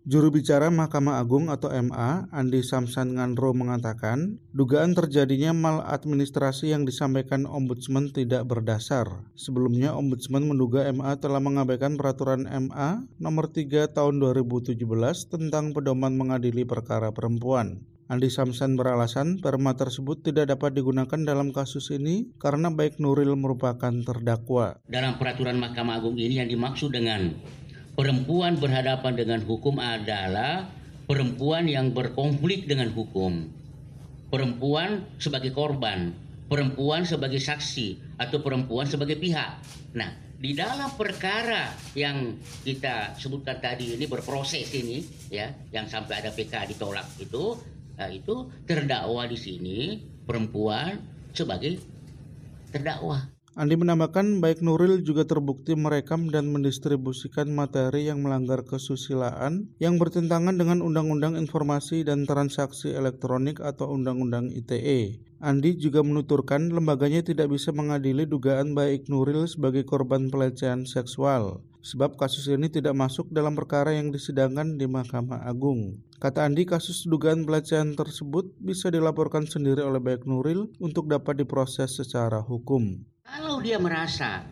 Juru bicara Mahkamah Agung atau MA, Andi Samsan Nganro mengatakan, dugaan terjadinya maladministrasi yang disampaikan Ombudsman tidak berdasar. Sebelumnya, Ombudsman menduga MA telah mengabaikan peraturan MA nomor 3 tahun 2017 tentang pedoman mengadili perkara perempuan. Andi Samsan beralasan perma tersebut tidak dapat digunakan dalam kasus ini karena Baik Nuril merupakan terdakwa. Dalam peraturan Mahkamah Agung ini yang dimaksud dengan perempuan berhadapan dengan hukum adalah perempuan yang berkonflik dengan hukum. Perempuan sebagai korban, perempuan sebagai saksi, atau perempuan sebagai pihak. Nah, di dalam perkara yang kita sebutkan tadi ini berproses ini, ya, yang sampai ada PK ditolak itu terdakwa di sini perempuan sebagai terdakwa. Andi menambahkan Baik Nuril juga terbukti merekam dan mendistribusikan materi yang melanggar kesusilaan yang bertentangan dengan Undang-Undang Informasi dan Transaksi Elektronik atau Undang-Undang ITE. Andi juga menuturkan lembaganya tidak bisa mengadili dugaan Baik Nuril sebagai korban pelecehan seksual, sebab kasus ini tidak masuk dalam perkara yang disidangkan di Mahkamah Agung. Kata Andi, kasus dugaan pelecehan tersebut bisa dilaporkan sendiri oleh Baik Nuril untuk dapat diproses secara hukum. Kalau dia merasa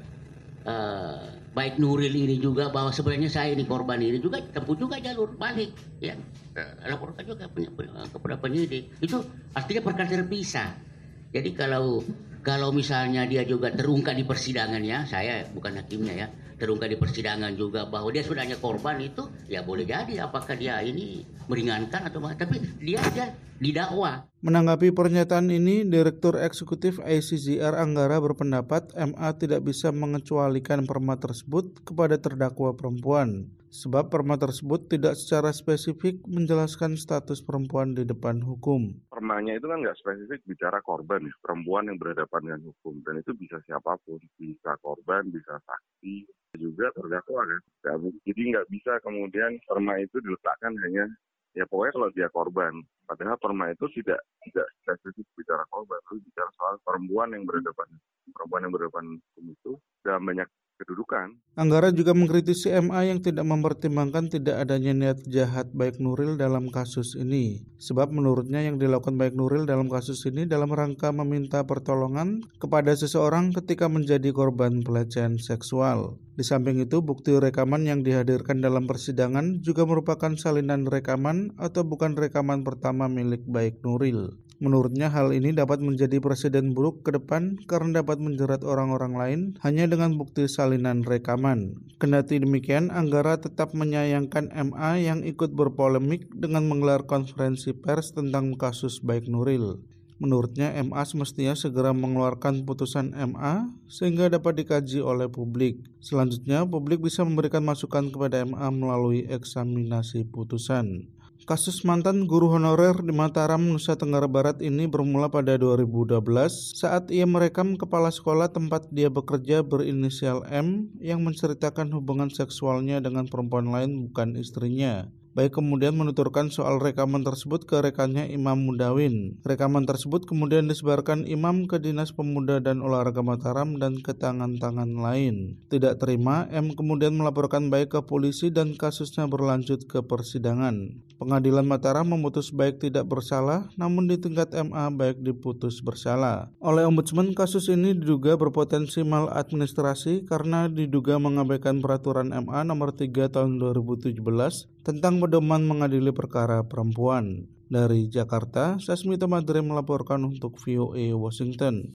Baik Nuril ini juga bahwa sebenarnya saya ini korban ini juga, tempuh juga jalur balik, ya, laporkan juga kepada penyidik. Itu artinya perkara terpisah. Jadi kalau misalnya dia juga terungkap di persidangannya, saya bukan hakimnya ya, terungkap di persidangan juga bahwa dia sebenarnya korban itu, ya boleh jadi apakah dia ini meringankan atau apa, tapi dia didakwa. Menanggapi pernyataan ini, Direktur Eksekutif ICJR Anggara berpendapat MA tidak bisa mengecualikan perma tersebut kepada terdakwa perempuan, sebab perma tersebut tidak secara spesifik menjelaskan status perempuan di depan hukum. Permanya itu kan nggak spesifik bicara korban, perempuan yang berhadapan dengan hukum, dan itu bisa siapapun, bisa korban, bisa saksi, juga terdakwa kan. Jadi nggak bisa kemudian perma itu diletakkan hanya ya pokoknya kalau dia korban. Padahal perma itu tidak spesifik bicara korban, tapi bicara soal perempuan yang berhadapan hukum itu dalam banyak kedudukan. Anggara juga mengkritisi MA yang tidak mempertimbangkan tidak adanya niat jahat Baik Nuril dalam kasus ini. Sebab menurutnya yang dilakukan Baik Nuril dalam kasus ini dalam rangka meminta pertolongan kepada seseorang ketika menjadi korban pelecehan seksual. Di samping itu, bukti rekaman yang dihadirkan dalam persidangan juga merupakan salinan rekaman atau bukan rekaman pertama milik Baik Nuril. Menurutnya hal ini dapat menjadi presiden buruk ke depan karena dapat menjerat orang-orang lain hanya dengan bukti salinan rekaman. Kendati demikian, Anggara tetap menyayangkan MA yang ikut berpolemik dengan menggelar konferensi pers tentang kasus Baik Nuril. Menurutnya MA semestinya segera mengeluarkan putusan MA sehingga dapat dikaji oleh publik. Selanjutnya, publik bisa memberikan masukan kepada MA melalui eksaminasi putusan. Kasus mantan guru honorer di Mataram, Nusa Tenggara Barat ini bermula pada 2012 saat ia merekam kepala sekolah tempat dia bekerja berinisial M yang menceritakan hubungan seksualnya dengan perempuan lain bukan istrinya. Baik kemudian menuturkan soal rekaman tersebut ke rekannya Imam Mudawin. Rekaman tersebut kemudian disebarkan Imam ke Dinas Pemuda dan Olahraga Mataram dan ke tangan-tangan lain. Tidak terima, M kemudian melaporkan Baik ke polisi dan kasusnya berlanjut ke persidangan. Pengadilan Mataram memutus Baik tidak bersalah, namun di tingkat MA Baik diputus bersalah. Oleh Ombudsman, kasus ini diduga berpotensi maladministrasi karena diduga mengabaikan peraturan MA nomor 3 tahun 2017 tentang pedoman mengadili perkara perempuan. Dari Jakarta, Sasmita Madre melaporkan untuk VOA Washington.